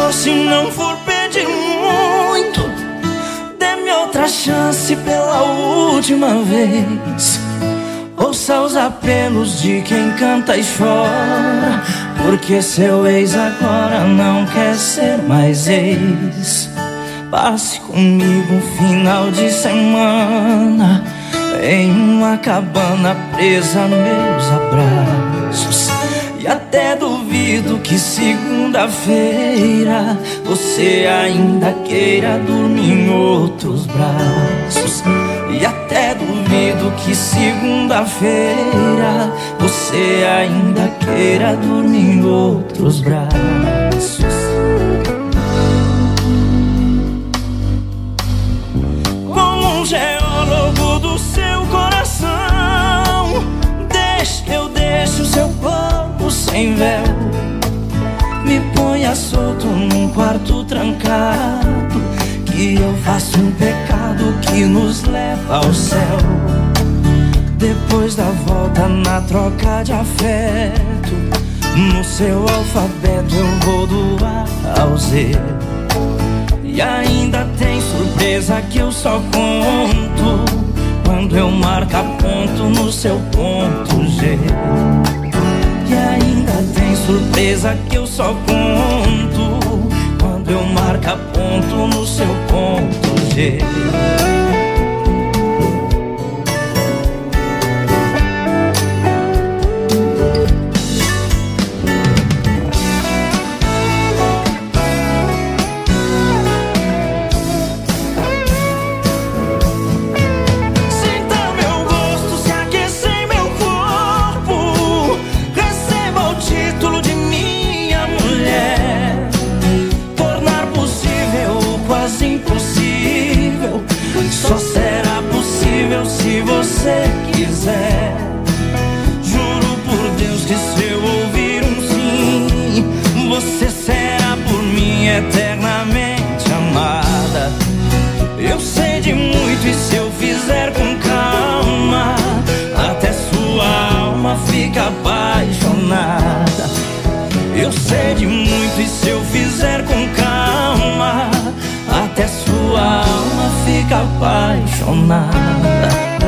Só se não for pedir muito, dê-me outra chance pela última vez. Ouça os apelos de quem canta e chora, porque seu ex agora não quer ser mais ex. Passe comigo um final de semana em uma cabana presa nos meus abraços. E até duvido que segunda-feira você ainda queira dormir em outros braços. E até duvido que segunda-feira você ainda queira dormir em outros braços. Como um geólogo do seu coração, eu deixo seu corpo sem véu. Me ponha solto num quarto trancado, que eu faço um pecado que nos leva ao céu. Depois da volta na troca de afeto, no seu alfabeto eu vou do A ao Z. E ainda tem surpresa que eu só conto quando eu marcar ponto no seu ponto G. E ainda tem surpresa que eu só conto quando eu marcar ponto no seu ponto G. Impossível, só será possível se você quiser. Juro por Deus que se eu ouvir um sim, você será por mim eternamente amada. Eu sei de muito e se eu fizer com calma, até sua alma fica apaixonada. Eu sei de muito e se eu fizer com calma, até sua alma fica apaixonada.